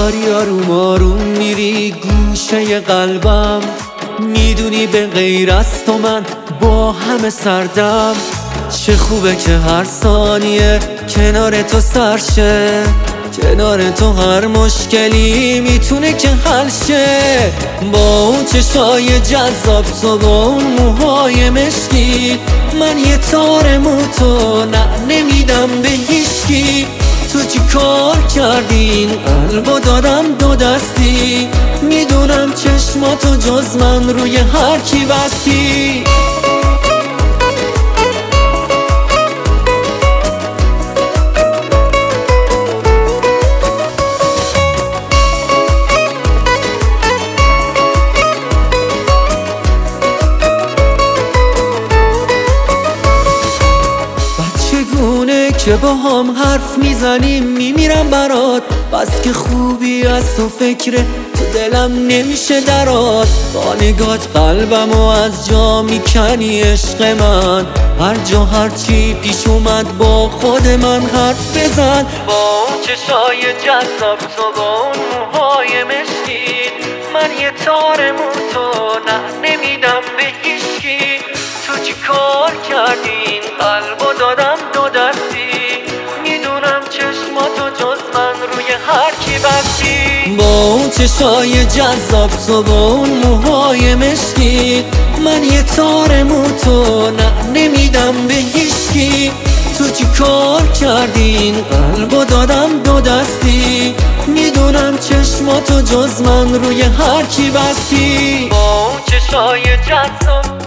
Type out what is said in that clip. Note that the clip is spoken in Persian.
داری آروم آروم میری گوشه قلبم، میدونی به غیر از تو من با همه سردم. چه خوبه که هر ثانیه کنار تو سرشه، کنار تو هر مشکلی میتونه که حل شه. با اون چشای جذاب تو، با اون موهای مشکی، من یه تار موتو نمیدم به هیچکی. تو چی کار کردی این قلبو دادم دو دستی، میدونم چشماتو جز من روی هر کی بستی. چگونه که با هم حرف میزنیم میمیرم برات، بس که خوبی از تو فکره تو دلم نمیشه درات. با نگات قلبمو از جا میکنی عشق من، هر جا هر چی پیش اومد با خود من حرف بزن. با اون چشای جذاب تو، با اون موهای مشکی، من یه تار موتو نمیدم به هیچکی. تو چی کار کردی این قلبو دادم دو دستی، میدونم چشماتو جز من روی هر کی بستی. با اون چشای جذاب تو، با اون موهای مشکی، من یه تار موتو نمیدم به هیچکی. تو چی کار کردی این قلبو دادم دو دستی، میدونم چشماتو جز من روی هر کی بستی. با اون چشای جذاب